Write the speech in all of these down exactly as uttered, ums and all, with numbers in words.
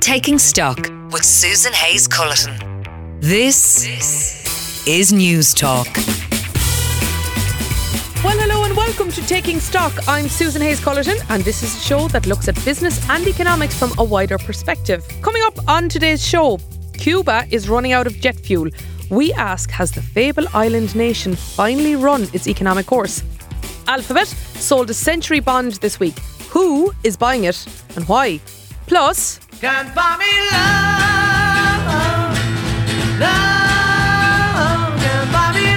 Taking Stock with Susan Hayes-Culleton. This is News Talk. Well, hello and welcome to Taking Stock. I'm Susan Hayes-Culleton and this is a show that looks at business and economics from a wider perspective. Coming up on today's show, Cuba is running out of jet fuel. We ask, has the Fable Island nation finally run its economic course? Alphabet sold a century bond this week. Who is buying it and why? Plus, Can't buy me love, love, can't buy me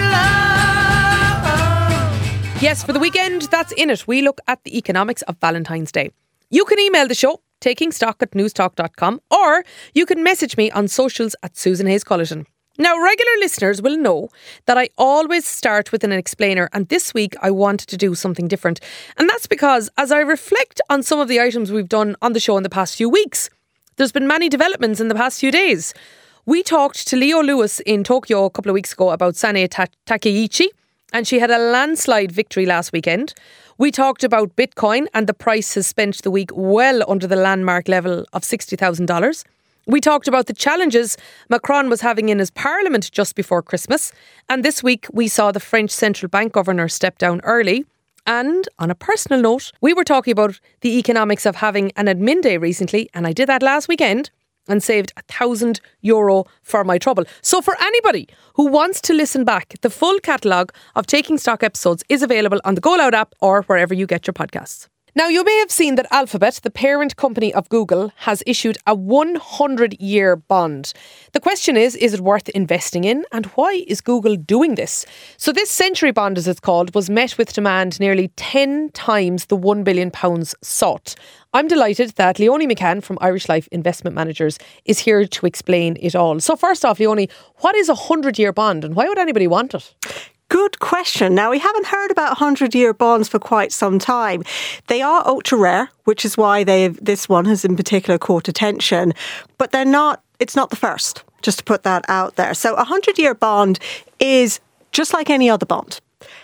love. yes, for the weekend that's in it, we look at the economics of Valentine's Day. You can email the show, takingstock at newstalk dot com, or you can message me on socials at Susan Hayes-Culleton. Now, regular listeners will know that I always start with an explainer, and this week I wanted to do something different. And that's because as I reflect on some of the items we've done on the show in the past few weeks, there's been many developments in the past few days. We talked to Leo Lewis in Tokyo a couple of weeks ago about Sane Ta- Takeichi, and she had a landslide victory last weekend. We talked about Bitcoin, and the price has spent the week well under the landmark level of sixty thousand dollars. We talked about the challenges Macron was having in his parliament just before Christmas. And this week we saw the French central bank governor step down early. And on a personal note, we were talking about the economics of having an admin day recently. And I did that last weekend and saved a thousand euro for my trouble. So for anybody who wants to listen back, the full catalogue of Taking Stock episodes is available on the Go Loud app or wherever you get your podcasts. Now, you may have seen that Alphabet, the parent company of Google, has issued a one hundred year bond. The question is, is it worth investing in? And why is Google doing this? So this century bond, as it's called, was met with demand nearly ten times the one billion pounds sought. I'm delighted that Leonie McCann from Irish Life Investment Managers is here to explain it all. So first off, Leonie, what is a one hundred year bond and why would anybody want it? Good question. Now, we haven't heard about one hundred year bonds for quite some time. They are ultra rare, which is why they've this one has in particular caught attention. But they're not. It's not the first, just to put that out there. So a one hundred year bond is just like any other bond.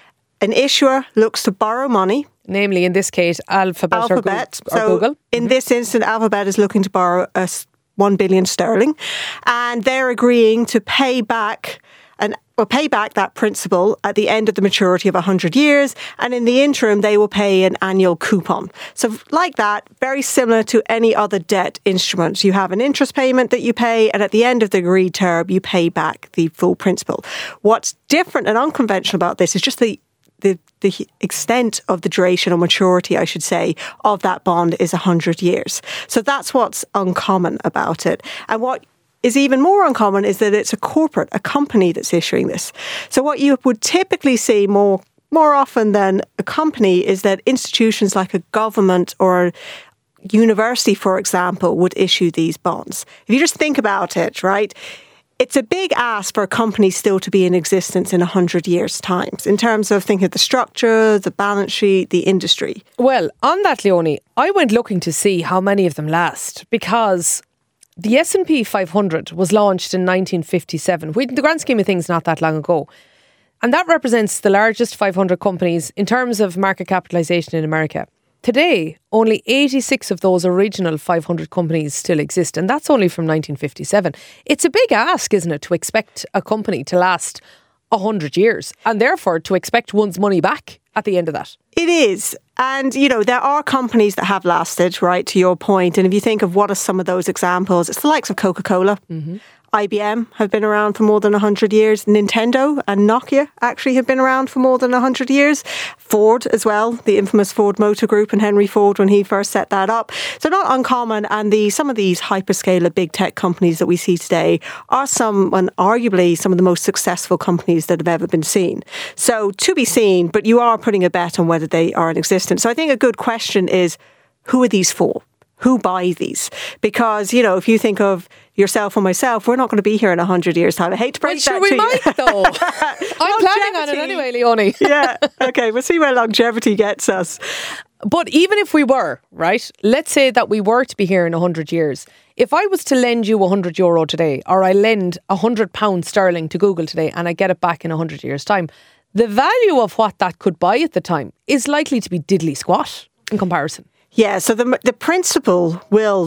An issuer looks to borrow money. Namely, in this case, Alphabet, Alphabet. or, Go- or so Google. In this instance, Alphabet is looking to borrow a one billion sterling. And they're agreeing to pay back and or pay back that principal at the end of the maturity of one hundred years. And in the interim, they will pay an annual coupon. So like that, very similar to any other debt instrument. You have an interest payment that you pay, and at the end of the agreed term, you pay back the full principal. What's different and unconventional about this is just the The, the extent of the duration or maturity, I should say, of that bond is one hundred years. So that's what's uncommon about it. And what is even more uncommon is that it's a corporate, a company that's issuing this. So what you would typically see more more often than a company is that institutions like a government or a university, for example, would issue these bonds. If you just think about it, right? It's a big ask for a company still to be in existence in one hundred years' time in terms of thinking of the structure, the balance sheet, the industry. Well, on that, Leonie, I went looking to see how many of them last because the S and P five hundred was launched in nineteen fifty-seven, which in the grand scheme of things not that long ago. And that represents the largest five hundred companies in terms of market capitalisation in America. Today, only eighty-six of those original five hundred companies still exist, and that's only from nineteen fifty-seven. It's a big ask, isn't it, to expect a company to last one hundred years and therefore to expect one's money back at the end of that. It is. And, you know, there are companies that have lasted, right, to your point. And if you think of what are some of those examples, it's the likes of Coca-Cola. Mm-hmm. I B M have been around for more than one hundred years. Nintendo and Nokia actually have been around for more than one hundred years. Ford as well, the infamous Ford Motor Group and Henry Ford when he first set that up. So not uncommon. And the some of these hyperscaler big tech companies that we see today are some, and arguably some of the most successful companies that have ever been seen. So to be seen, but you are putting a bet on whether they are in existence. So I think a good question is, who are these for? Who buy these? Because, you know, if you think of yourself or myself, we're not going to be here in one hundred years' time. I hate to break well, that sure to we you. might, though. I'm planning on it anyway, Leonie. Yeah, okay, we'll see where longevity gets us. But even if we were, right, let's say that we were to be here in one hundred years. If I was to lend you one hundred euro today, or I lend one hundred pounds sterling to Google today and I get it back in one hundred years' time, the value of what that could buy at the time is likely to be diddly squat in comparison. Yeah, so the the principal will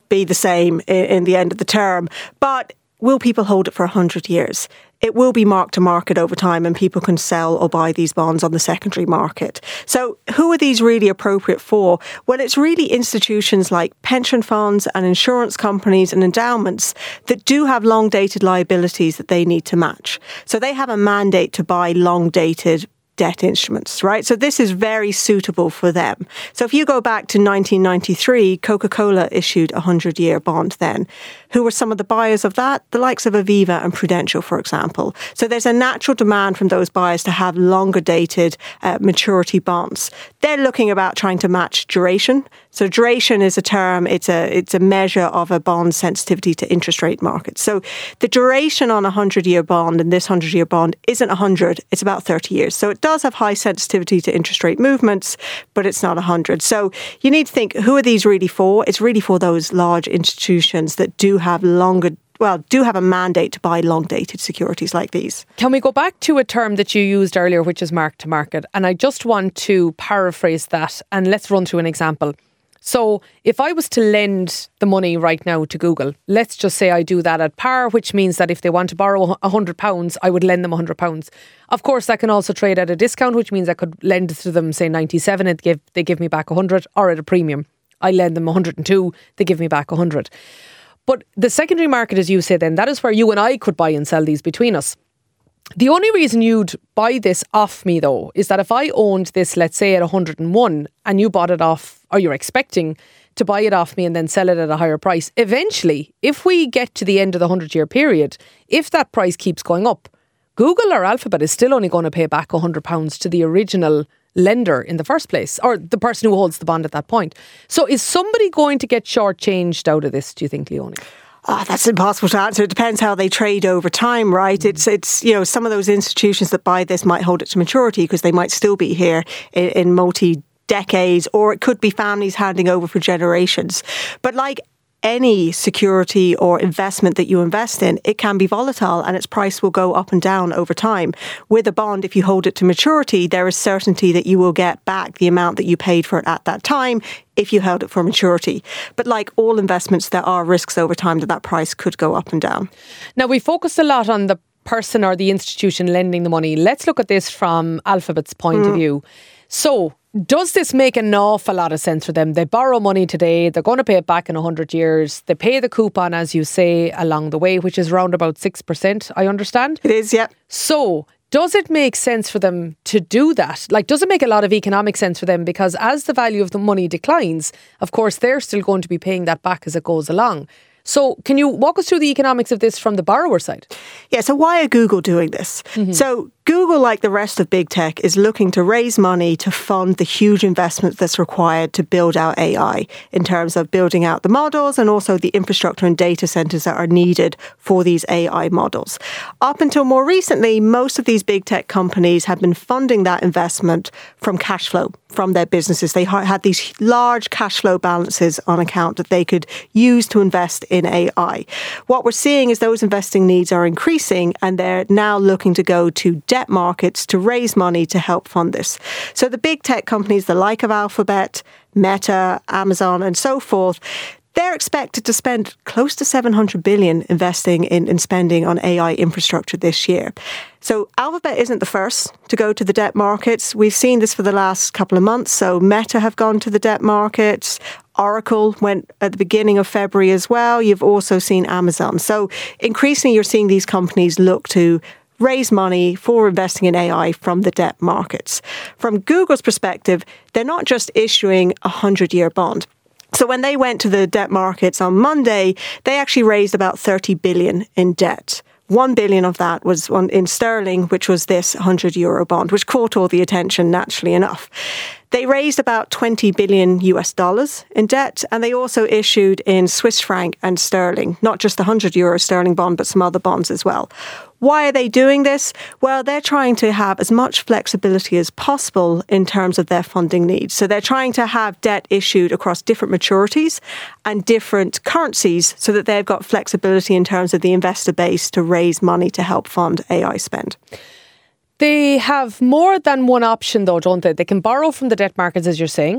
be the same in, in the end of the term. But will people hold it for one hundred years? It will be marked to market over time, and people can sell or buy these bonds on the secondary market. So who are these really appropriate for? Well, it's really institutions like pension funds and insurance companies and endowments that do have long-dated liabilities that they need to match. So they have a mandate to buy long-dated debt instruments, right? So this is very suitable for them. So if you go back to nineteen ninety-three, Coca-Cola issued a hundred-year bond then. Who were some of the buyers of that? The likes of Aviva and Prudential, for example. So there's a natural demand from those buyers to have longer dated uh, maturity bonds. They're looking about trying to match duration. So duration is a term, it's a it's a measure of a bond sensitivity to interest rate markets. So the duration on a hundred-year bond, and this hundred-year bond isn't one hundred, it's about thirty years. So it does have high sensitivity to interest rate movements, but it's not one hundred. So you need to think, who are these really for? It's really for those large institutions that do have longer well, do have a mandate to buy long-dated securities like these. Can we go back to a term that you used earlier, which is mark-to-market? And I just want to paraphrase that, and let's run through an example. So if I was to lend the money right now to Google, let's just say I do that at par, which means that if they want to borrow one hundred pounds, I would lend them one hundred pounds. Of course, I can also trade at a discount, which means I could lend to them, say, ninety-seven, and give, they give me back one hundred, or at a premium. I lend them one hundred two, they give me back one hundred. But the secondary market, as you say then, that is where you and I could buy and sell these between us. The only reason you'd buy this off me, though, is that if I owned this, let's say, at one hundred and one, and you bought it off, or you're expecting to buy it off me and then sell it at a higher price, eventually, if we get to the end of the hundred-year period, if that price keeps going up, Google or Alphabet is still only going to pay back one hundred pounds to the original lender in the first place, or the person who holds the bond at that point. So is somebody going to get shortchanged out of this, do you think, Leonie? Oh, that's impossible to answer. It depends how they trade over time, right? It's, it's you know, some of those institutions that buy this might hold it to maturity because they might still be here in, in multi-decades, or it could be families handing over for generations. But like any security or investment that you invest in, it can be volatile and its price will go up and down over time. With a bond, if you hold it to maturity, there is certainty that you will get back the amount that you paid for it at that time if you held it for maturity. But like all investments, there are risks over time that that price could go up and down. Now, we focused a lot on the person or the institution lending the money. Let's look at this from Alphabet's point mm. of view. So, does this make an awful lot of sense for them? They borrow money today, they're going to pay it back in one hundred years. They pay the coupon, as you say, along the way, which is around about six percent, I understand. It is, yeah. So, does it make sense for them to do that? Like, does it make a lot of economic sense for them? Because as the value of the money declines, of course, they're still going to be paying that back as it goes along. So can you walk us through the economics of this from the borrower side? Yeah, so why are Google doing this? Mm-hmm. So Google, like the rest of big tech, is looking to raise money to fund the huge investment that's required to build out A I in terms of building out the models and also the infrastructure and data centers that are needed for these A I models. Up until more recently, most of these big tech companies have been funding that investment from cash flow from their businesses. They had these large cash flow balances on account that they could use to invest in A I. What we're seeing is those investing needs are increasing, and they're now looking to go to debt markets to raise money to help fund this. So the big tech companies, the like of Alphabet, Meta, Amazon, and so forth, they're expected to spend close to seven hundred billion dollars investing in, in spending on A I infrastructure this year. So Alphabet isn't the first to go to the debt markets. We've seen this for the last couple of months. So Meta have gone to the debt markets. Oracle went at the beginning of February as well. You've also seen Amazon. So increasingly, you're seeing these companies look to raise money for investing in A I from the debt markets. From Google's perspective, they're not just issuing a hundred-year bond. So when they went to the debt markets on Monday, they actually raised about thirty billion dollars in debt. One billion of that was in sterling, which was this hundred euro bond, which caught all the attention naturally enough. They raised about twenty billion U S dollars in debt, and they also issued in Swiss franc and sterling, not just the hundred euro sterling bond, but some other bonds as well. Why are they doing this? Well, they're trying to have as much flexibility as possible in terms of their funding needs. So they're trying to have debt issued across different maturities and different currencies so that they've got flexibility in terms of the investor base to raise money to help fund A I spend. They have more than one option though, don't they? They can borrow from the debt markets, as you're saying.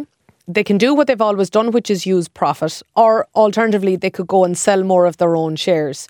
they can do what they've always done, which is use profit, or alternatively, they could go and sell more of their own shares.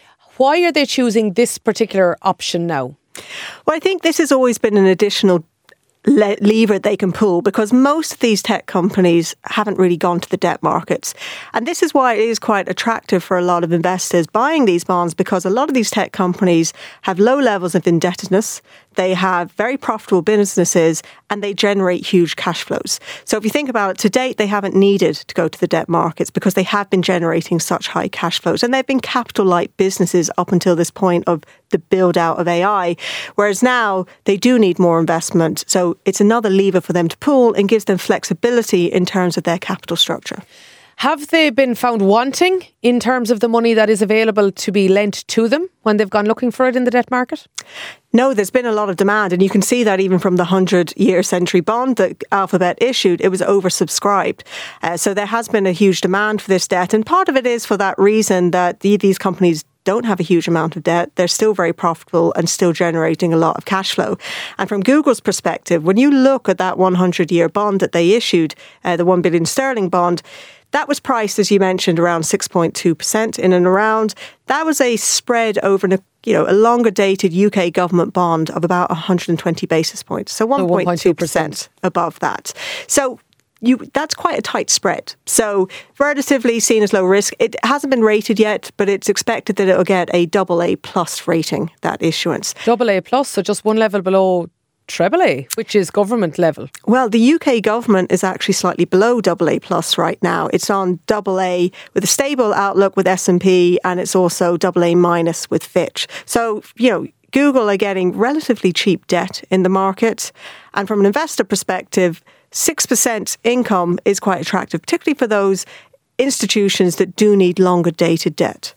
Why are they choosing this particular option now? Well, I think this has always been an additional le- lever they can pull, because most of these tech companies haven't really gone to the debt markets. And this is why it is quite attractive for a lot of investors buying these bonds, because a lot of these tech companies have low levels of indebtedness, they have very profitable businesses, and they generate huge cash flows. So if you think about it, to date, they haven't needed to go to the debt markets because they have been generating such high cash flows. And they've been capital-light businesses up until this point of the build-out of A I, whereas now they do need more investment. So it's another lever for them to pull and gives them flexibility in terms of their capital structure. Have they been found wanting in terms of the money that is available to be lent to them when they've gone looking for it in the debt market? No, there's been a lot of demand, and you can see that even from the hundred-year century bond that Alphabet issued, it was oversubscribed. Uh, so there has been a huge demand for this debt, and part of it is for that reason that the, these companies don't have a huge amount of debt. They're still very profitable and still generating a lot of cash flow. And from Google's perspective, when you look at that hundred-year bond that they issued, uh, the one billion sterling bond, that was priced, as you mentioned, around six point two percent in and around. That was a spread over an, you know, a longer dated U K government bond of about one hundred twenty basis points. So one point two percent above that. So you that's quite a tight spread. So relatively seen as low risk. It hasn't been rated yet, but it's expected that it will get a double A plus rating, that issuance. Double A plus, so just one level below Treble A, which is government level. Well, the U K government is actually slightly below double A plus right now. It's on double A with a stable outlook with S and P, and it's also double A minus with Fitch. So, you know, Google are getting relatively cheap debt in the market. And from an investor perspective, six percent income is quite attractive, particularly for those institutions that do need longer dated debt.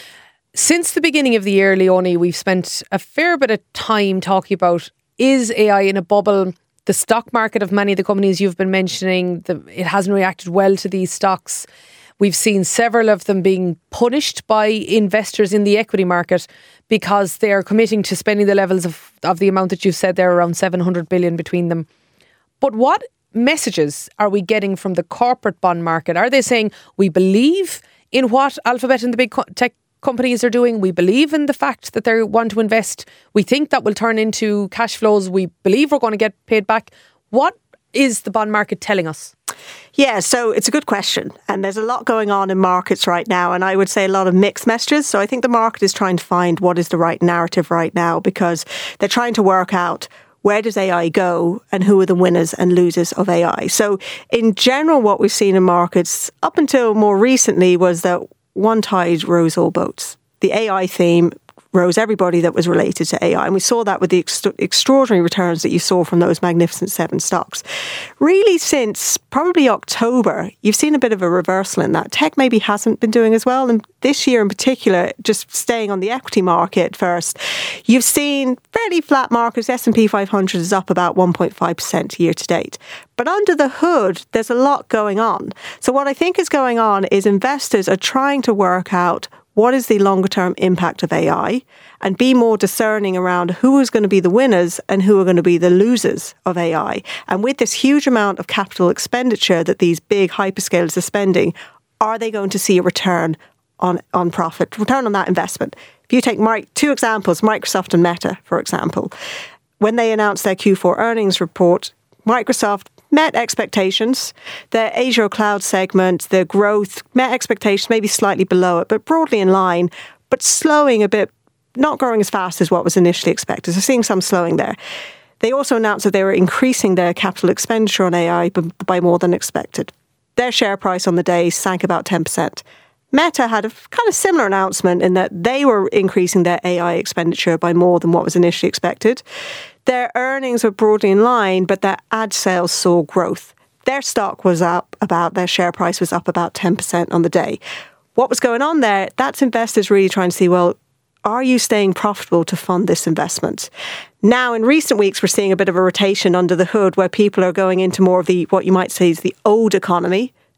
Since the beginning of the year, Leonie, we've spent a fair bit of time talking about, is A I in a bubble? The stock market of many of the companies you've been mentioning, the, it hasn't reacted well to these stocks. We've seen several of them being punished by investors in the equity market because they are committing to spending the levels of, of the amount that you've said there, around seven hundred billion between them. But what messages are we getting from the corporate bond market? Are they saying, we believe in what Alphabet and the big co- tech companies are doing, we believe in the fact that they want to invest, we think that will turn into cash flows, we believe we're going to get paid back? What is the bond market telling us? Yeah, so it's a good question. And there's a lot going on in markets right now. And I would say a lot of mixed messages. So I think the market is trying to find what is the right narrative right now, because they're trying to work out, where does A I go and who are the winners and losers of A I? So in general, what we've seen in markets up until more recently was that one tide rose all boats. The A I theme rose everybody that was related to A I. And we saw that with the ex- extraordinary returns that you saw from those Magnificent Seven stocks. Really, since probably October, you've seen a bit of a reversal in that. Tech maybe hasn't been doing as well. And this year in particular, just staying on the equity market first, you've seen fairly flat markets. S and P five hundred is up about one point five percent year to date. But under the hood, there's a lot going on. So what I think is going on is investors are trying to work out, what is the longer term impact of A I, and be more discerning around who is going to be the winners and who are going to be the losers of A I. And with this huge amount of capital expenditure that these big hyperscalers are spending, are they going to see a return on, on profit, return on that investment? If you take my, two examples, Microsoft and Meta, for example, when they announced their Q four earnings report, Microsoft met expectations. The Azure cloud segment, the growth met expectations, maybe slightly below it, but broadly in line, but slowing a bit, not growing as fast as what was initially expected. So seeing some slowing there. They also announced that they were increasing their capital expenditure on A I by more than expected. Their share price on the day sank about ten percent. Meta had a kind of similar announcement in that they were increasing their A I expenditure by more than what was initially expected. Their earnings were broadly in line, but their ad sales saw growth. Their stock was up about, their share price was up about ten percent on the day. What was going on there? That's investors really trying to see, well, are you staying profitable to fund this investment? Now, in recent weeks, we're seeing a bit of a rotation under the hood where people are going into more of the, what you might say is the old economy,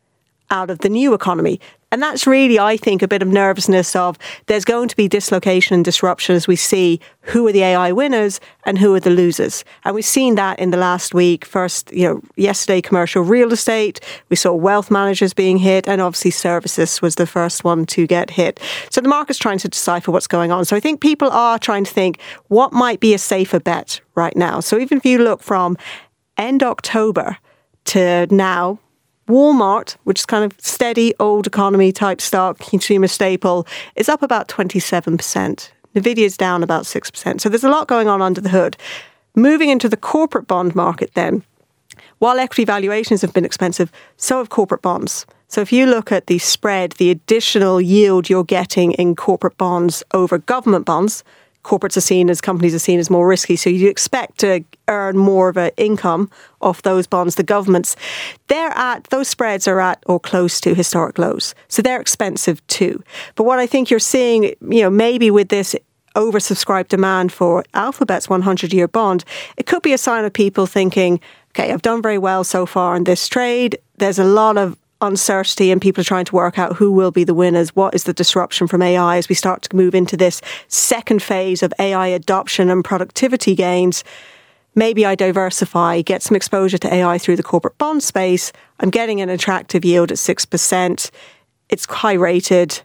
out of the new economy. And that's really, I think, a bit of nervousness of there's going to be dislocation and disruption as we see who are the A I winners and who are the losers. And we've seen that in the last week. First, you know, yesterday, commercial real estate. We saw wealth managers being hit, and obviously services was the first one to get hit. So the market's trying to decipher what's going on. So I think people are trying to think what might be a safer bet right now. So even if you look from end October to now, Walmart, which is kind of steady old economy type stock, consumer staple, is up about twenty-seven percent. Nvidia's down about six percent. So there's a lot going on under the hood. Moving into the corporate bond market then, while equity valuations have been expensive, so have corporate bonds. So if you look at the spread, the additional yield you're getting in corporate bonds over government bonds, corporates are seen as, companies are seen as more risky. So you expect to earn more of an income off those bonds. The governments, they're at, those spreads are at or close to historic lows. So they're expensive too. But what I think you're seeing, you know, maybe with this oversubscribed demand for Alphabet's one hundred year bond, it could be a sign of people thinking, okay, I've done very well so far in this trade. There's a lot of uncertainty and people are trying to work out who will be the winners. What is the disruption from A I as we start to move into this second phase of A I adoption and productivity gains? Maybe I diversify, get some exposure to A I through the corporate bond space. I'm getting an attractive yield at six percent. It's high rated.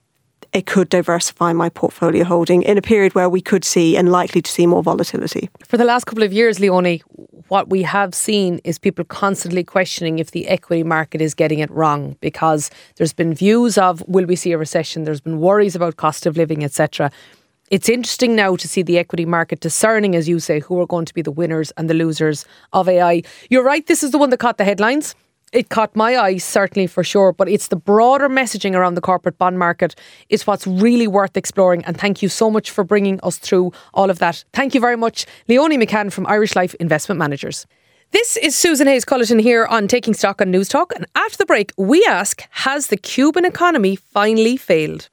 It could diversify my portfolio holding in a period where we could see and likely to see more volatility. For the last couple of years, Leonie, what we have seen is people constantly questioning if the equity market is getting it wrong, because there's been views of, will we see a recession? There's been worries about cost of living, et cetera. It's interesting now to see the equity market discerning, as you say, who are going to be the winners and the losers of A I. You're right, this is the one that caught the headlines. It caught my eye, certainly, for sure, but it's the broader messaging around the corporate bond market is what's really worth exploring. And thank you so much for bringing us through all of that. Thank you very much, Leonie McCann from Irish Life Investment Managers. This is Susan Hayes-Culleton here on Taking Stock on News Talk. And after the break, we ask, has the Cuban economy finally failed?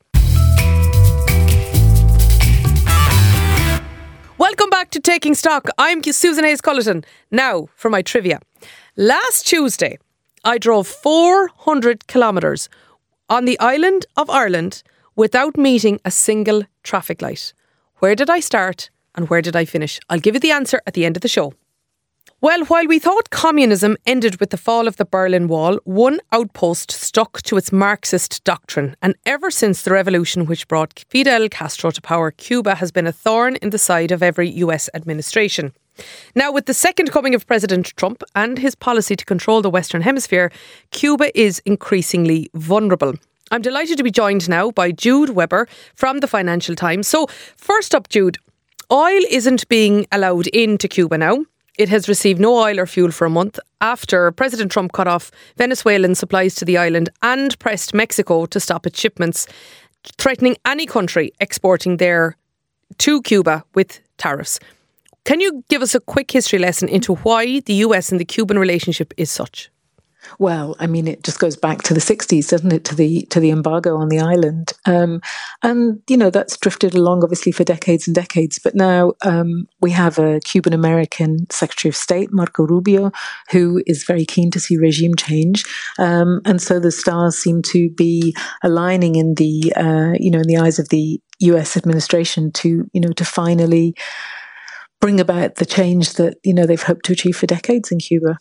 Welcome back to Taking Stock. I'm Susan Hayes-Culleton. Now for my trivia. Last Tuesday, I drove four hundred kilometres on the island of Ireland without meeting a single traffic light. Where did I start and where did I finish? I'll give you the answer at the end of the show. Well, while we thought communism ended with the fall of the Berlin Wall, one outpost stuck to its Marxist doctrine. And ever since the revolution which brought Fidel Castro to power, Cuba has been a thorn in the side of every U S administration. Now, with the second coming of President Trump and his policy to control the Western Hemisphere, Cuba is increasingly vulnerable. I'm delighted to be joined now by Jude Weber from the Financial Times. So, first up, Jude, oil isn't being allowed into Cuba now. It has received no oil or fuel for a month after President Trump cut off Venezuelan supplies to the island and pressed Mexico to stop its shipments, threatening any country exporting there to Cuba with tariffs. Can you give us a quick history lesson into why the U S and the Cuban relationship is such? Well, I mean, it just goes back to the sixties, doesn't it, to the to the embargo on the island. Um, and, you know, that's drifted along, obviously, for decades and decades. But now um, we have a Cuban-American Secretary of State, Marco Rubio, who is very keen to see regime change. Um, and so the stars seem to be aligning in the, uh, you know, in the eyes of the U S administration to, you know, to finally bring about the change that, you know, they've hoped to achieve for decades in Cuba.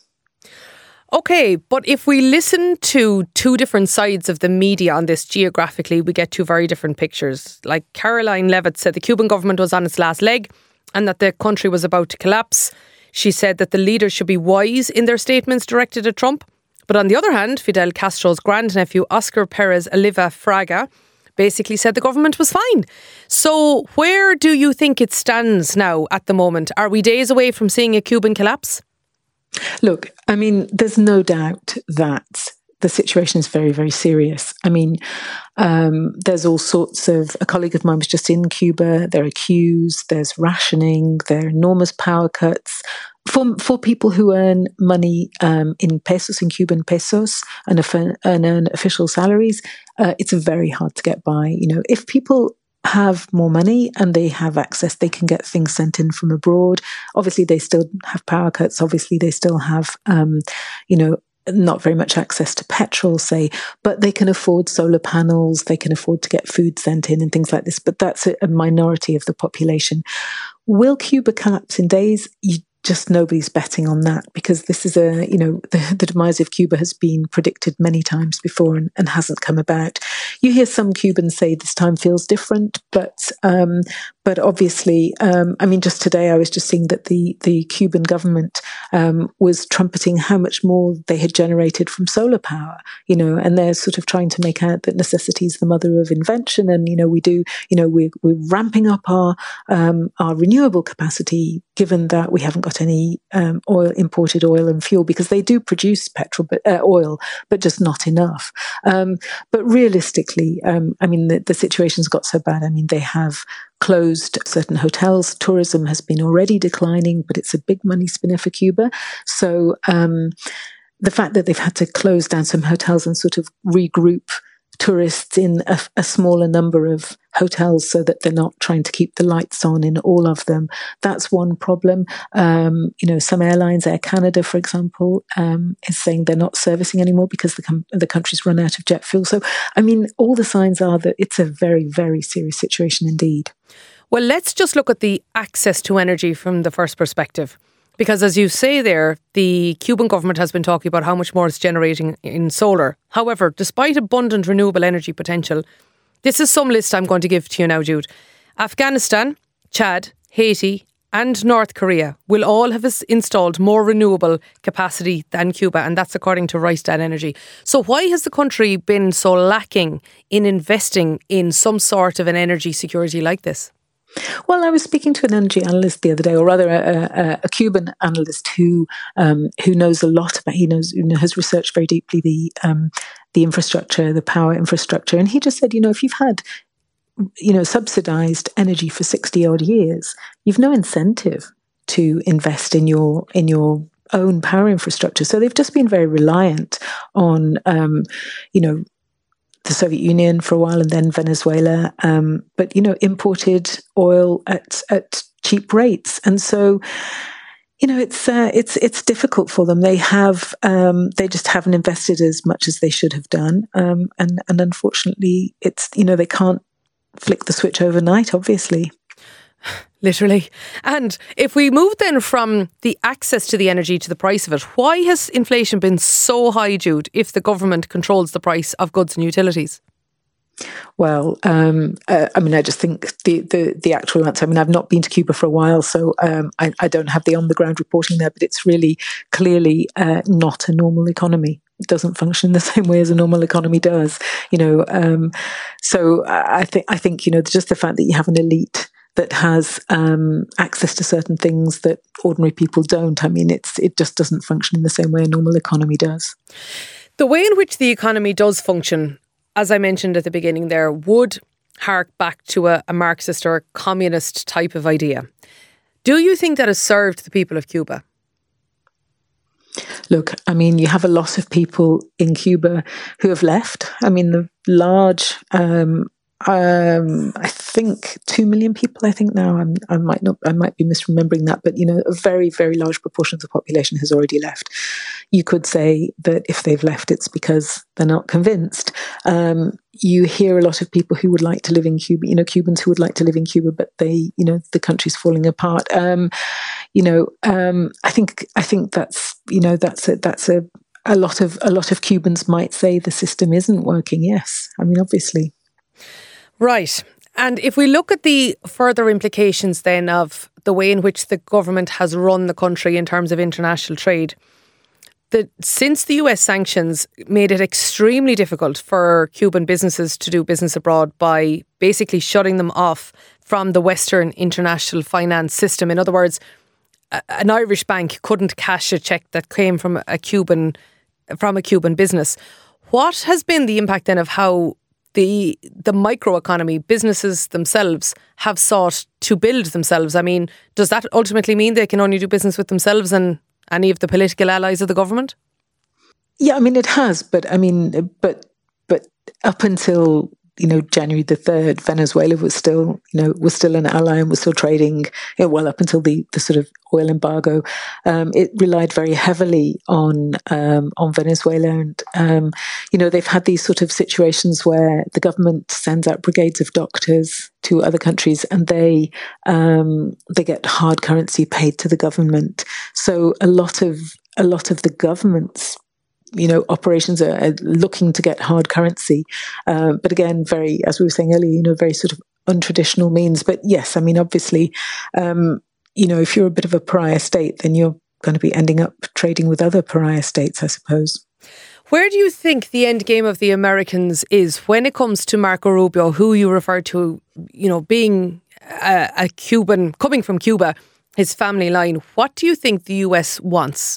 Okay, but if we listen to two different sides of the media on this geographically, we get two very different pictures. Like Caroline Levitt said the Cuban government was on its last leg and that the country was about to collapse. She said that the leaders should be wise in their statements directed at Trump. But on the other hand, Fidel Castro's grandnephew, Oscar Perez Oliva Fraga, basically said the government was fine. So where do you think it stands now at the moment? Are we days away from seeing a Cuban collapse? Look, I mean, there's no doubt that the situation is very, very serious. I mean, um, there's all sorts of, a colleague of mine was just in Cuba, there are queues, there's rationing, there are enormous power cuts. For, for people who earn money um, in pesos, in Cuban pesos, and, and earn official salaries, uh, it's very hard to get by. You know, if people have more money and they have access, they can get things sent in from abroad. Obviously, they still have power cuts. Obviously, they still have, um, you know, not very much access to petrol, say, but they can afford solar panels, they can afford to get food sent in and things like this. But that's a, a minority of the population. Will Cuba collapse in days? You Just nobody's betting on that, because this is a, you know, the, the demise of Cuba has been predicted many times before and, and hasn't come about. You hear some Cubans say this time feels different, but um, but obviously, um, I mean, just today I was just seeing that the, the Cuban government um, was trumpeting how much more they had generated from solar power, you know, and they're sort of trying to make out that necessity is the mother of invention. And, you know, we do, you know, we're, we're ramping up our, um, our renewable capacity, given that we haven't got any um, oil, imported oil and fuel, because they do produce petrol, but uh, oil, but just not enough. Um, but realistically, um, I mean, the, the situation's got so bad. I mean, they have closed certain hotels. Tourism has been already declining, but it's a big money spinner for Cuba. So um, the fact that they've had to close down some hotels and sort of regroup tourists in a, a smaller number of hotels so that they're not trying to keep the lights on in all of them. That's one problem. Um, you know, some airlines, Air Canada, for example, um, is saying they're not servicing anymore because the, com- the country's run out of jet fuel. So, I mean, all the signs are that it's a very, very serious situation indeed. Well, let's just look at the access to energy from the first perspective. Because as you say there, the Cuban government has been talking about how much more it's generating in solar. However, despite abundant renewable energy potential, this is some list I'm going to give to you now, Jude. Afghanistan, Chad, Haiti and North Korea will all have installed more renewable capacity than Cuba, and that's according to Rystad Energy. So why has the country been so lacking in investing in some sort of an energy security like this? Well, I was speaking to an energy analyst the other day, or rather a, a, a Cuban analyst who um, who knows a lot about, he knows, you know, has researched very deeply the um, the infrastructure, the power infrastructure. And he just said, you know, if you've had, you know, subsidized energy for sixty odd years, you've no incentive to invest in your in your own power infrastructure. So they've just been very reliant on, um, you know, the Soviet Union for a while and then Venezuela, um, but, you know, imported oil at, at cheap rates. And so, you know, it's uh, it's it's difficult for them. They have um, they just haven't invested as much as they should have done, um, and and unfortunately, it's, you know, they can't flick the switch overnight, obviously. Literally. And if we move then from the access to the energy to the price of it, why has inflation been so high, Jude, if the government controls the price of goods and utilities? Well, um, uh, I mean, I just think the, the, the actual answer, I mean, I've not been to Cuba for a while, so um, I, I don't have the on-the-ground reporting there, but it's really clearly uh, not a normal economy. It doesn't function in the same way as a normal economy does, you know. Um, so I think, I think, you know, just the fact that you have an elite that has um, access to certain things that ordinary people don't. I mean, it's it just doesn't function in the same way a normal economy does. The way in which the economy does function, as I mentioned at the beginning there, would hark back to a, a Marxist or a communist type of idea. Do you think that has served the people of Cuba? Look, I mean, you have a lot of people in Cuba who have left. I mean, the large... Um, Um, I think two million people. I think now I'm, I might not, I might be misremembering that, but you know, a very, very large proportion of the population has already left. You could say that if they've left, it's because they're not convinced. Um, you hear a lot of people who would like to live in Cuba. You know, Cubans who would like to live in Cuba, but they, you know, the country's falling apart. Um, you know, um, I think, I think that's, you know, that's a, that's a, a lot of a lot of Cubans might say the system isn't working. Yes, I mean, obviously. Right. And if we look at the further implications then of the way in which the government has run the country in terms of international trade, that since the U S sanctions made it extremely difficult for Cuban businesses to do business abroad by basically shutting them off from the Western international finance system. In other words, an Irish bank couldn't cash a cheque that came from a Cuban from a Cuban business. What has been the impact then of how the the microeconomy, businesses themselves, have sought to build themselves? I mean, does that ultimately mean they can only do business with themselves and any of the political allies of the government? Yeah, I mean, it has, but I mean, but but up until you know, January the third, Venezuela was still, you know, was still an ally and was still trading, you know, well up until the, the sort of oil embargo. Um, it relied very heavily on um, on Venezuela, and um, you know, they've had these sort of situations where the government sends out brigades of doctors to other countries, and they um, they get hard currency paid to the government. So a lot of a lot of the government's you know, operations are, are looking to get hard currency. Uh, but again, very, as we were saying earlier, you know, very sort of untraditional means. But yes, I mean, obviously, um, you know, if you're a bit of a pariah state, then you're going to be ending up trading with other pariah states, I suppose. Where do you think the end game of the Americans is when it comes to Marco Rubio, who you refer to, you know, being a, a Cuban, coming from Cuba, his family line? What do you think the U S wants?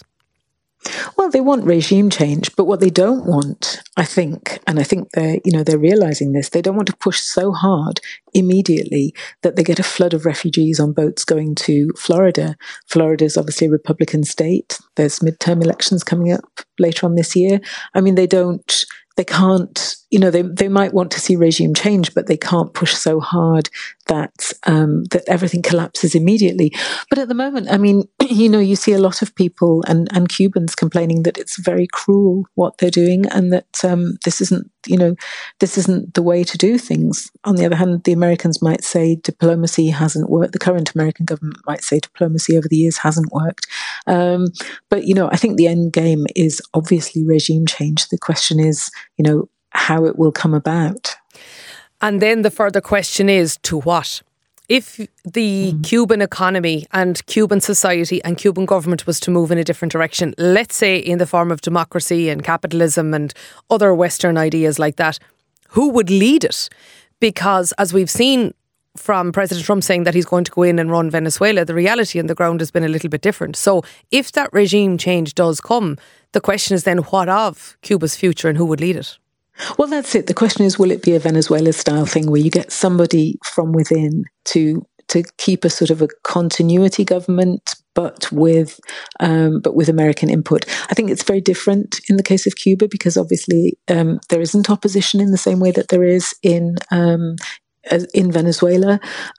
Well, they want regime change, but what they don't want, I think, and I think they're, you know, they're realizing this, they don't want to push so hard immediately that they get a flood of refugees on boats going to Florida. Florida is obviously a Republican state. There's midterm elections coming up later on this year. I mean, they don't, they can't, you know, they they might want to see regime change, but they can't push so hard that um, that everything collapses immediately. But at the moment, I mean, you know, you see a lot of people and, and Cubans complaining that it's very cruel what they're doing, and that um, this isn't, you know, this isn't the way to do things. On the other hand, the Americans might say diplomacy hasn't worked. The current American government might say diplomacy over the years hasn't worked. Um, but, you know, I think the end game is obviously regime change. The question is, you know, how it will come about. And then the further question is, to what? If the mm. Cuban economy and Cuban society and Cuban government was to move in a different direction, let's say in the form of democracy and capitalism and other Western ideas like that, who would lead it? Because as we've seen from President Trump saying that he's going to go in and run Venezuela, the reality on the ground has been a little bit different. So if that regime change does come, the question is then, what of Cuba's future and who would lead it? Well, that's it. The question is, will it be a Venezuela-style thing where you get somebody from within to to keep a sort of a continuity government, but with um, but with American input? I think it's very different in the case of Cuba because obviously um, there isn't opposition in the same way that there is in um, in Venezuela,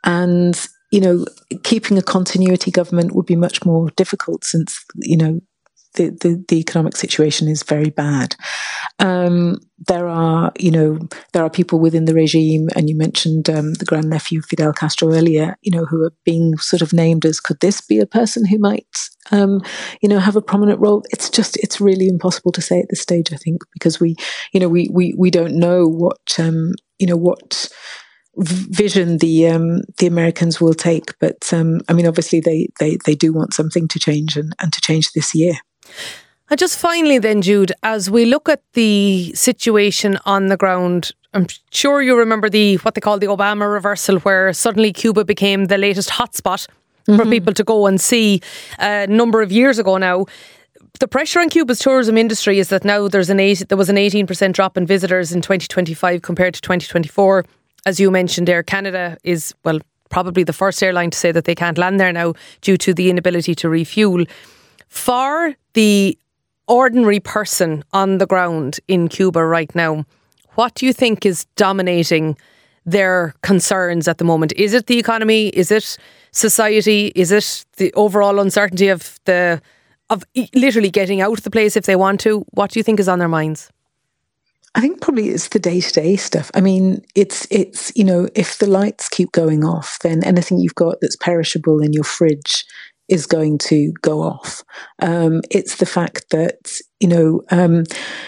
and you know, keeping a continuity government would be much more difficult since you know. The, the, the economic situation is very bad. Um, there are, you know, there are people within the regime, and you mentioned um, the grandnephew Fidel Castro earlier, you know, who are being sort of named as, could this be a person who might, um, you know, have a prominent role? It's just, it's really impossible to say at this stage, I think, because we, you know, we we we don't know what, um, you know, what vision the um, the Americans will take. But um, I mean, obviously, they they they do want something to change and, and to change this year. And just finally then, Jude, as we look at the situation on the ground, I'm sure you remember the what they call the Obama reversal, where suddenly Cuba became the latest hotspot mm-hmm. for people to go and see a number of years ago now. The pressure on Cuba's tourism industry is that now there's an eight, there was an eighteen percent drop in visitors in twenty twenty-five compared to twenty twenty-four. As you mentioned, Air Canada is, well, probably the first airline to say that they can't land there now due to the inability to refuel. For the ordinary person on the ground in Cuba right now, what do you think is dominating their concerns at the moment? Is it the economy? Is it society? Is it the overall uncertainty of the of literally getting out of the place if they want to? What do you think is on their minds? I think probably it's the day-to-day stuff. I mean, it's, it's you know, if the lights keep going off, then anything you've got that's perishable in your fridge is going to go off. Um, it's the fact that, you know, um,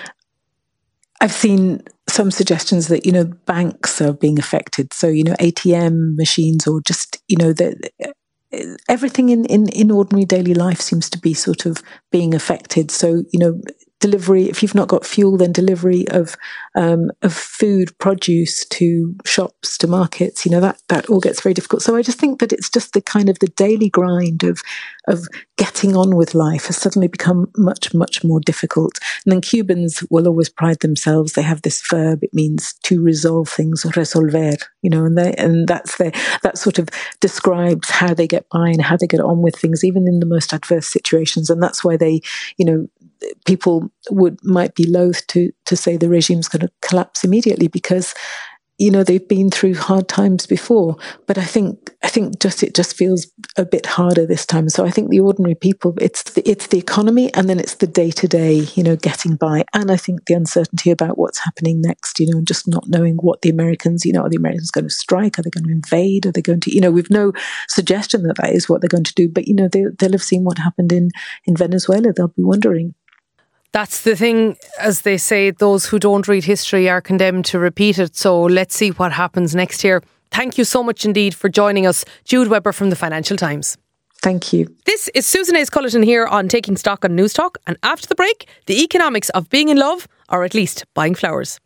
I've seen some suggestions that, you know, banks are being affected. So, you know, A T M machines or just, you know, the, everything in, in, in ordinary daily life seems to be sort of being affected. So, you know, delivery, if you've not got fuel, then delivery of um, of food, produce to shops, to markets, you know, that, that all gets very difficult. So I just think that it's just the kind of the daily grind of of getting on with life has suddenly become much, much more difficult. And then Cubans will always pride themselves. They have this verb, it means to resolve things, resolver, you know, and they, and that's their, that sort of describes how they get by and how they get on with things, even in the most adverse situations. And that's why they, you know, people would might be loath to to say the regime's going to collapse immediately, because you know, they've been through hard times before, but I think I think just it just feels a bit harder this time. So I think the ordinary people, it's the, it's the economy, and then it's the day to day, you know, getting by, and I think the uncertainty about what's happening next, you know, and just not knowing what the Americans, you know, are the Americans going to strike? Are they going to invade? Are they going to, you know, we've no suggestion that that is what they're going to do, but you know, they, they'll have seen what happened in in Venezuela. They'll be wondering. That's the thing, as they say, those who don't read history are condemned to repeat it. So let's see what happens next year. Thank you so much indeed for joining us, Jude Webber from the Financial Times. Thank you. This is Susan Hayes-Cullerton here on Taking Stock on Newstalk. And after the break, the economics of being in love, or at least buying flowers.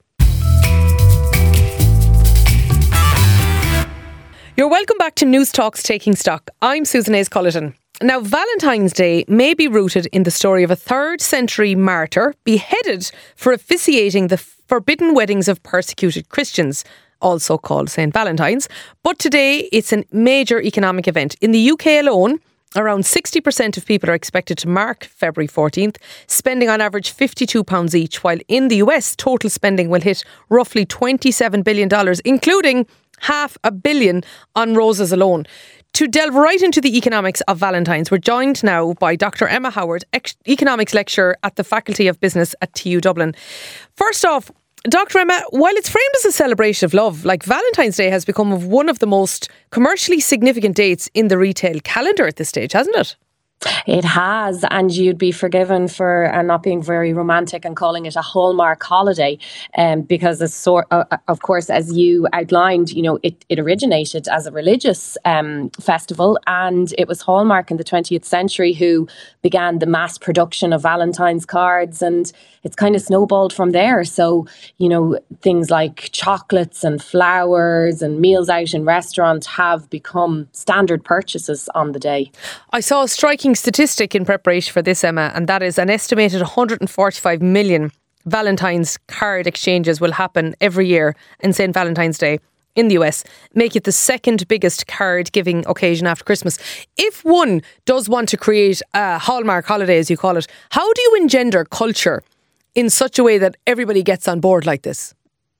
You're welcome back to Newstalk's Taking Stock. I'm Susan Hayes-Cullerton. Now, Valentine's Day may be rooted in the story of a third century martyr beheaded for officiating the forbidden weddings of persecuted Christians, also called Saint Valentine's. But today, it's a major economic event. In the U K alone, around sixty percent of people are expected to mark February fourteenth, spending on average fifty-two pounds each, while in the U S, total spending will hit roughly twenty-seven billion dollars, including half a billion on roses alone. To delve right into the economics of Valentine's, we're joined now by Doctor Emma Howard, ex- economics lecturer at the Faculty of Business at T U Dublin. First off, Doctor Emma, while it's framed as a celebration of love, like Valentine's Day has become one of the most commercially significant dates in the retail calendar at this stage, hasn't it? It has, and you'd be forgiven for uh, not being very romantic and calling it a Hallmark holiday, um, because, it's sort, uh, of course, as you outlined, you know, it, it originated as a religious um, festival, and it was Hallmark in the twentieth century who began the mass production of Valentine's cards, and it's kind of snowballed from there. So, you know, things like chocolates and flowers and meals out in restaurants have become standard purchases on the day. I saw a striking statistic in preparation for this, Emma, and that is an estimated one hundred forty-five million Valentine's card exchanges will happen every year in Saint Valentine's Day in the U S, make it the second biggest card giving occasion after Christmas. If one does want to create a Hallmark holiday, as you call it, how do you engender culture in such a way that everybody gets on board like this?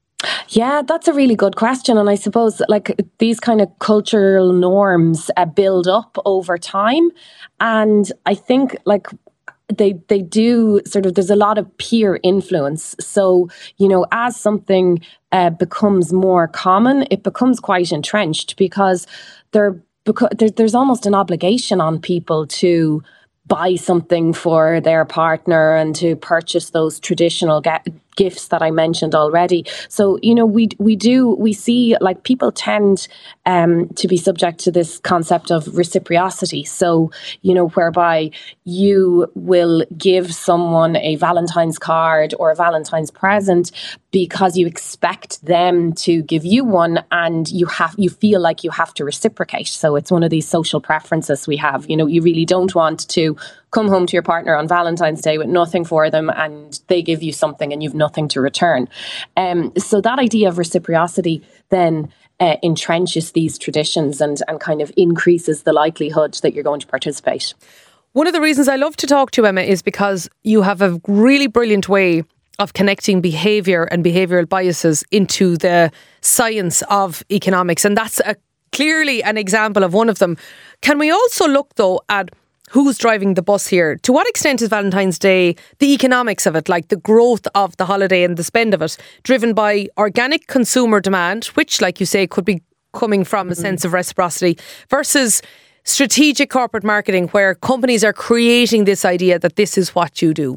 Yeah, that's a really good question. And I suppose like these kind of cultural norms uh, build up over time. And I think like they they do sort of, there's a lot of peer influence. So, you know, as something uh, becomes more common, it becomes quite entrenched because there, because there, there's almost an obligation on people to buy something for their partner and to purchase those traditional ga- gifts that I mentioned already. So, you know, we we do, we see like people tend um, to be subject to this concept of reciprocity. So, you know, whereby you will give someone a Valentine's card or a Valentine's present because you expect them to give you one, and you have you feel like you have to reciprocate. So it's one of these social preferences we have. You know, you really don't want to come home to your partner on Valentine's Day with nothing for them and they give you something and you've nothing to return. Um, so that idea of reciprocity then uh, entrenches these traditions and, and kind of increases the likelihood that you're going to participate. One of the reasons I love to talk to you, Emma, is because you have a really brilliant way of connecting behaviour and behavioural biases into the science of economics. And that's a, clearly an example of one of them. Can we also look, though, at who's driving the bus here? To what extent is Valentine's Day, the economics of it, like the growth of the holiday and the spend of it, driven by organic consumer demand, which, like you say, could be coming from a mm-hmm. sense of reciprocity, versus strategic corporate marketing, where companies are creating this idea that this is what you do?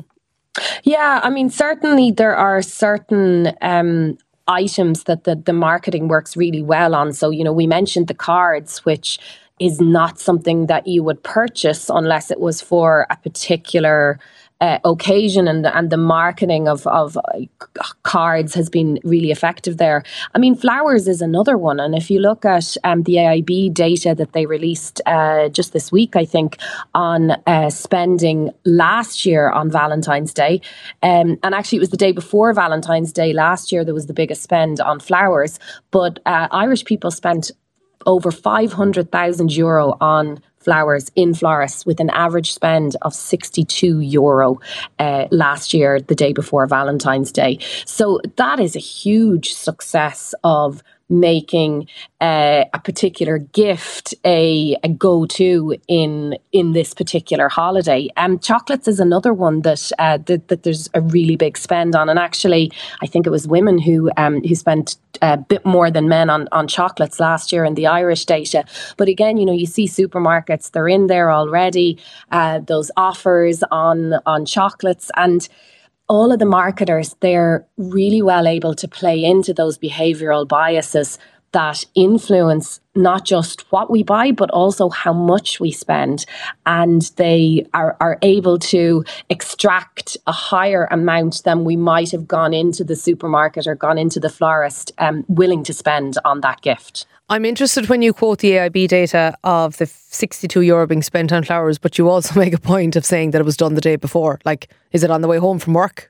Yeah, I mean, certainly there are certain um, items that the, the marketing works really well on. So, you know, we mentioned the cards, which is not something that you would purchase unless it was for a particular uh, occasion, and the, and the marketing of, of uh, cards has been really effective there. I mean, flowers is another one. And if you look at um, the A I B data that they released uh, just this week, I think, on uh, spending last year on Valentine's Day, um, and actually it was the day before Valentine's Day last year, there was the biggest spend on flowers. But uh, Irish people spent over five hundred thousand euro on flowers in florists, with an average spend of sixty-two euro uh, last year, the day before Valentine's Day. So that is a huge success of making uh, a particular gift a, a go-to in in this particular holiday. Um, chocolates is another one that, uh, that that there's a really big spend on, and actually I think it was women who um, who spent a bit more than men on, on chocolates last year in the Irish data. But again, you know, you see supermarkets, they're in there already, uh, those offers on on chocolates, and all of the marketers, they're really well able to play into those behavioural biases that influence not just what we buy, but also how much we spend. And they are, are able to extract a higher amount than we might have gone into the supermarket or gone into the florist um, willing to spend on that gift. I'm interested when you quote the A I B data of the sixty-two euro being spent on flowers, but you also make a point of saying that it was done the day before. Like, is it on the way home from work?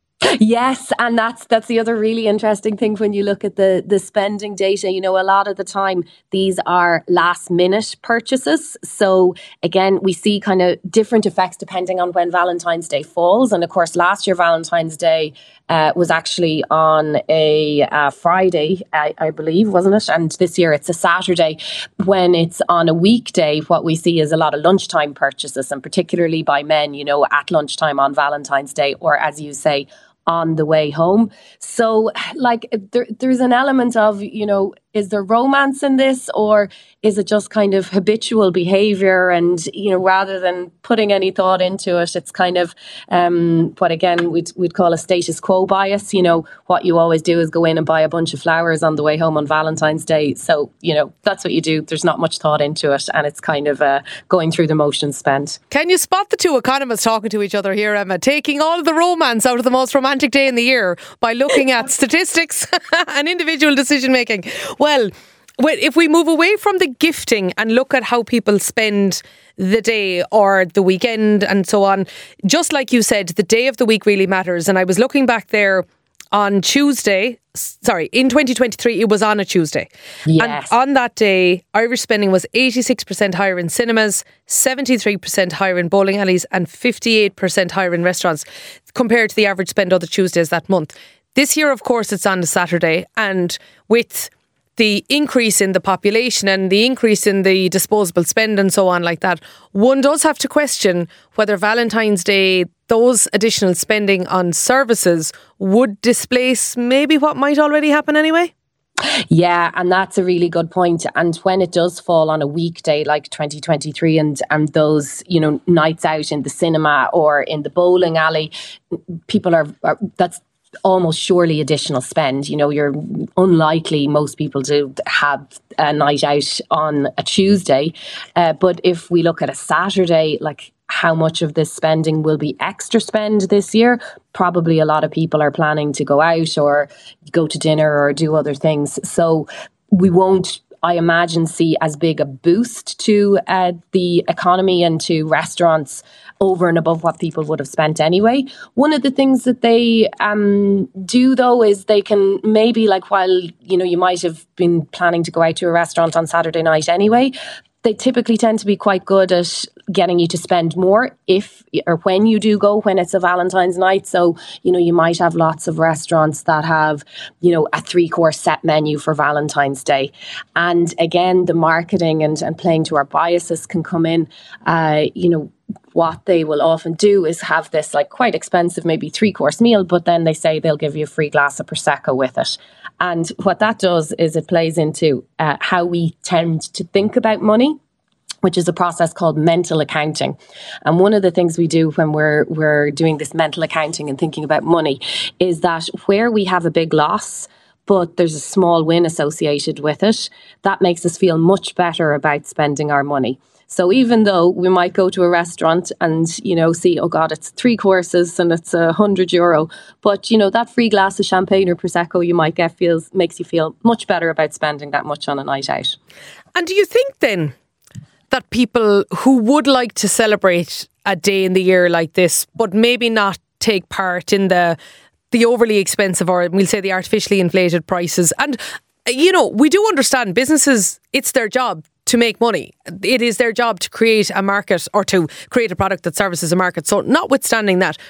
Yes, and that's that's the other really interesting thing when you look at the, the spending data. You know, a lot of the time these are last minute purchases. So again, we see kind of different effects depending on when Valentine's Day falls. And of course, last year Valentine's Day uh, was actually on a uh, Friday, I, I believe, wasn't it? And this year it's a Saturday. When it's on a weekday, what we see is a lot of lunchtime purchases, and particularly by men, you know, at lunchtime on Valentine's Day, or as you say, on the way home. So like there, there's an element of, you know, is there romance in this, or is it just kind of habitual behaviour? And, you know, rather than putting any thought into it, it's kind of um, what, again, we'd, we'd call a status quo bias. You know, what you always do is go in and buy a bunch of flowers on the way home on Valentine's Day. So, you know, that's what you do. There's not much thought into it, and it's kind of uh, going through the motions spent. Can you spot the two economists talking to each other here, Emma, taking all of the romance out of the most romantic day in the year by looking at statistics and individual decision making? Well, if we move away from the gifting and look at how people spend the day or the weekend and so on, just like you said, the day of the week really matters. And I was looking back there on Tuesday, sorry, in twenty twenty-three, it was on a Tuesday. Yes. And on that day, Irish spending was eighty-six percent higher in cinemas, seventy-three percent higher in bowling alleys, and fifty-eight percent higher in restaurants compared to the average spend other Tuesdays that month. This year, of course, it's on a Saturday, and with the increase in the population and the increase in the disposable spend and so on like that, one does have to question whether Valentine's Day, those additional spending on services would displace maybe what might already happen anyway. Yeah, and that's a really good point. And when it does fall on a weekday like twenty twenty-three, and and those, you know, nights out in the cinema or in the bowling alley, people are, are that's almost surely additional spend. You know, you're unlikely most people to have a night out on a Tuesday. Uh, but if we look at a Saturday, like how much of this spending will be extra spend this year? Probably a lot of people are planning to go out or go to dinner or do other things. So we won't, I imagine, see as big a boost to uh, the economy and to restaurants over and above what people would have spent anyway. One of the things that they um, do, though, is they can maybe, like, while, you know, you might have been planning to go out to a restaurant on Saturday night anyway, they typically tend to be quite good at getting you to spend more if or when you do go, when it's a Valentine's night. So, you know, you might have lots of restaurants that have, you know, a three-course set menu for Valentine's Day. And again, the marketing and, and playing to our biases can come in. Uh, you know, what they will often do is have this like quite expensive, maybe three-course meal, but then they say they'll give you a free glass of Prosecco with it. And what that does is it plays into uh, how we tend to think about money, which is a process called mental accounting. And one of the things we do when we're we're doing this mental accounting and thinking about money is that where we have a big loss, but there's a small win associated with it, that makes us feel much better about spending our money. So even though we might go to a restaurant and, you know, see, oh God, it's three courses and it's a hundred euro, but, you know, that free glass of champagne or Prosecco you might get feels makes you feel much better about spending that much on a night out. And do you think then that people who would like to celebrate a day in the year like this, but maybe not take part in the the overly expensive, or we'll say the artificially inflated prices, and, you know, we do understand businesses, it's their job to make money. It is their job to create a market or to create a product that services a market. So notwithstanding that,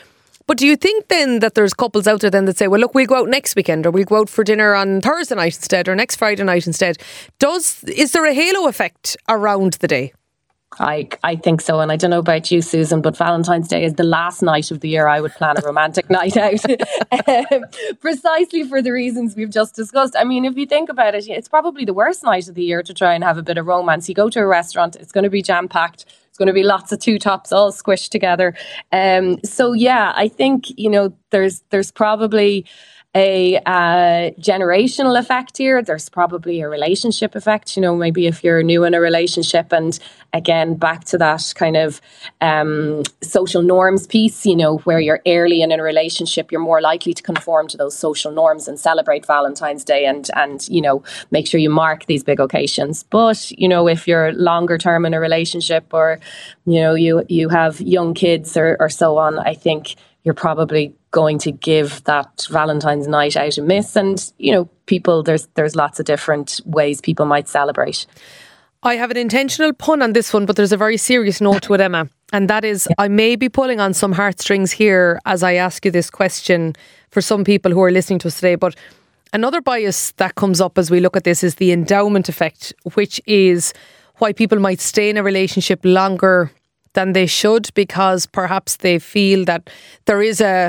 But do you think then that there's couples out there then that say, well, look, we'll go out next weekend, or we'll go out for dinner on Thursday night instead, or next Friday night instead? Does is there a halo effect around the day? I I think so. And I don't know about you, Susan, but Valentine's Day is the last night of the year I would plan a romantic night out. um, precisely for the reasons we've just discussed. I mean, if you think about it, it's probably the worst night of the year to try and have a bit of romance. You go to a restaurant, it's going to be jam-packed. It's going to be lots of two tops all squished together. Um, so, yeah, I think, you know, there's there's probably a uh, generational effect here. There's probably a relationship effect. You know, maybe if you're new in a relationship, and again, back to that kind of um, social norms piece, you know, where you're early in a relationship, you're more likely to conform to those social norms and celebrate Valentine's Day and, and you know, make sure you mark these big occasions. But, you know, if you're longer term in a relationship, or, you know, you, you have young kids or, or so on, I think you're probably going to give that Valentine's night out a miss. And, you know, people, there's there's lots of different ways people might celebrate. I have an intentional pun on this one, but there's a very serious note to it, Emma. And that is, I may be pulling on some heartstrings here as I ask you this question for some people who are listening to us today. But another bias that comes up as we look at this is the endowment effect, which is why people might stay in a relationship longer than they should, because perhaps they feel that there is a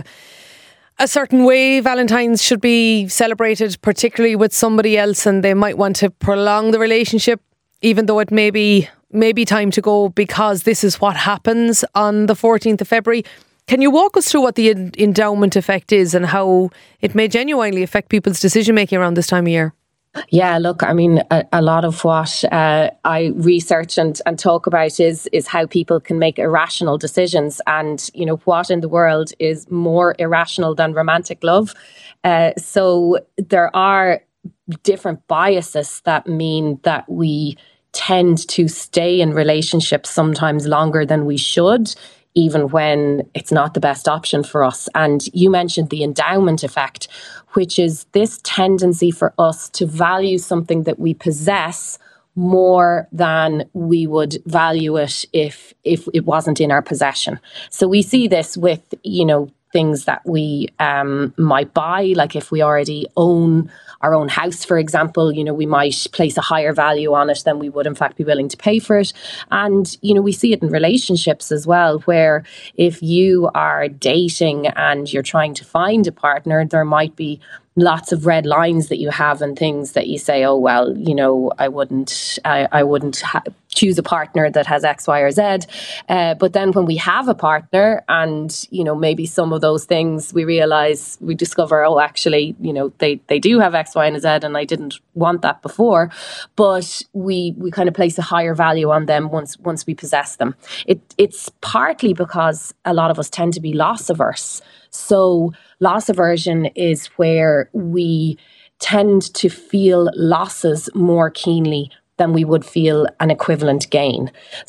a certain way Valentine's should be celebrated, particularly with somebody else, and they might want to prolong the relationship, even though it may be, may be time to go, because this is what happens on the fourteenth of February. Can you walk us through what the endowment effect is and how it may genuinely affect people's decision making around this time of year? Yeah, look, I mean, a, a lot of what uh, I research and, and talk about is is how people can make irrational decisions. And, you know, what in the world is more irrational than romantic love? Uh, so there are different biases that mean that we tend to stay in relationships sometimes longer than we should, even when it's not the best option for us. And you mentioned the endowment effect, which is this tendency for us to value something that we possess more than we would value it if if it wasn't in our possession. So we see this with, you know, things that we um, might buy, like if we already own our own house, for example, you know, we might place a higher value on it than we would in fact be willing to pay for it. And, you know, we see it in relationships as well, where if you are dating and you're trying to find a partner, there might be lots of red lines that you have and things that you say, oh, well, you know, I wouldn't, I, I wouldn't ha- choose a partner that has X, Y, or Z. Uh, but then when we have a partner and, you know, maybe some of those things we realize, we discover, oh, actually, you know, they, they do have X, Y, and Z, and I didn't want that before. But we, we kind of place a higher value on them once, once we possess them. It, it's partly because a lot of us tend to be loss averse. So loss aversion is where we tend to feel losses more keenly than we would feel an equivalent gain.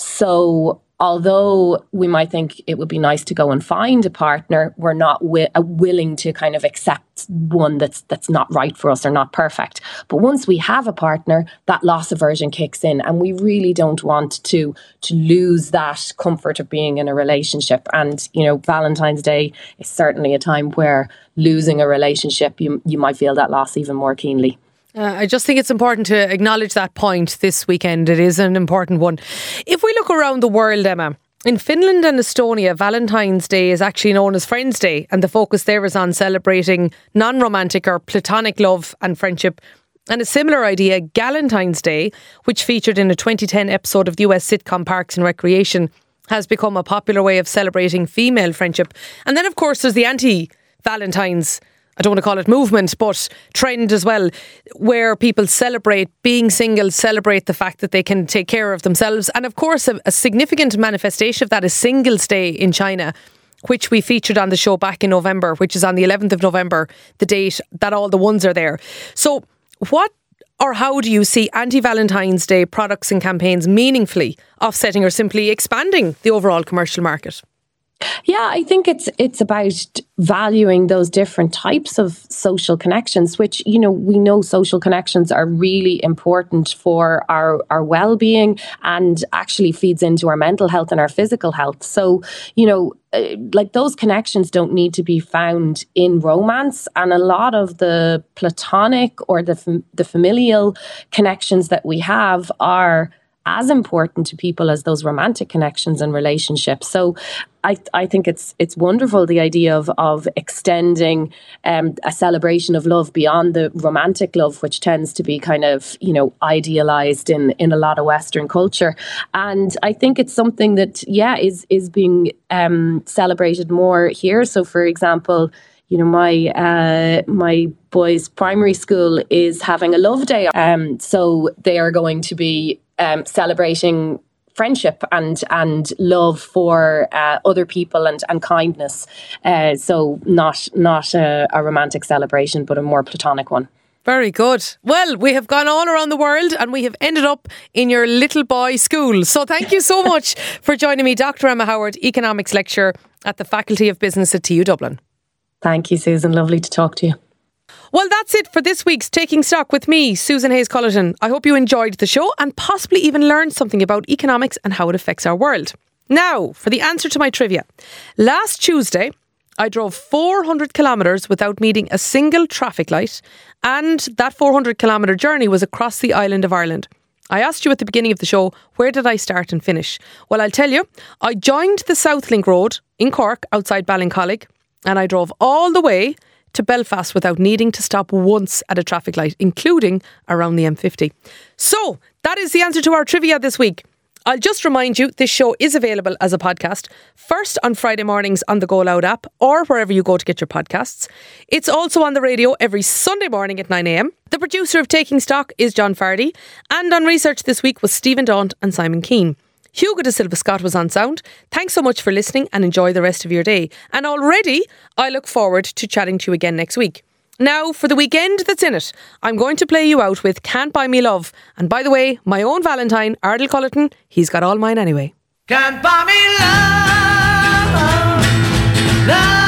So although we might think it would be nice to go and find a partner, we're not wi- willing to kind of accept one that's that's not right for us or not perfect. But once we have a partner, that loss aversion kicks in, and we really don't want to to lose that comfort of being in a relationship. And, you know, Valentine's Day is certainly a time where losing a relationship, you you might feel that loss even more keenly. Uh, I just think it's important to acknowledge that point this weekend. It is an important one. If we look around the world, Emma, in Finland and Estonia, Valentine's Day is actually known as Friends Day, and the focus there is on celebrating non-romantic or platonic love and friendship. And a similar idea, Galentine's Day, which featured in a twenty ten episode of the U S sitcom Parks and Recreation, has become a popular way of celebrating female friendship. And then, of course, there's the anti-Valentine's, I don't want to call it movement, but trend as well, where people celebrate being single, celebrate the fact that they can take care of themselves. And of course, a, a significant manifestation of that is Singles Day in China, which we featured on the show back in November, which is on the eleventh of November, the date that all the ones are there. So what or how do you see anti-Valentine's Day products and campaigns meaningfully offsetting or simply expanding the overall commercial market? Yeah, I think it's it's about valuing those different types of social connections, which, you know, we know social connections are really important for our, our well-being and actually feeds into our mental health and our physical health. So, you know, uh, like those connections don't need to be found in romance. And a lot of the platonic or the fam- the familial connections that we have are as important to people as those romantic connections and relationships. So I, I think it's it's wonderful, the idea of of extending um, a celebration of love beyond the romantic love, which tends to be kind of, you know, idealized in, in a lot of Western culture. And I think it's something that, yeah, is, is being um, celebrated more here. So, for example, you know, my uh, my boys' primary school is having a love day. Um, so they are going to be um, celebrating friendship and and love for uh, other people and and kindness. Uh, so not not a, a romantic celebration, but a more platonic one. Very good. Well, we have gone all around the world and we have ended up in your little boy school. So thank you so much for joining me, Doctor Emma Howard, Economics Lecturer at the Faculty of Business at T U Dublin. Thank you, Susan. Lovely to talk to you. Well, that's it for this week's Taking Stock with me, Susan Hayes-Cullerton. I hope you enjoyed the show and possibly even learned something about economics and how it affects our world. Now, for the answer to my trivia. Last Tuesday, I drove four hundred kilometres without meeting a single traffic light, and that four hundred kilometre journey was across the island of Ireland. I asked you at the beginning of the show, where did I start and finish? Well, I'll tell you, I joined the Southlink Road in Cork outside Ballincollig, and I drove all the way to Belfast without needing to stop once at a traffic light, including around the M fifty. So, that is the answer to our trivia this week. I'll just remind you, this show is available as a podcast, first on Friday mornings on the Go Loud app or wherever you go to get your podcasts. It's also on the radio every Sunday morning at nine a.m. The producer of Taking Stock is John Fardy, and on research this week was Stephen Daunt and Simon Keane. Hugo de Silva Scott was on sound. Thanks so much for listening and enjoy the rest of your day. And already, I look forward to chatting to you again next week. Now, for the weekend that's in it, I'm going to play you out with Can't Buy Me Love. And by the way, my own Valentine, Ardal Cullerton, he's got all mine anyway. Can't buy me love, love.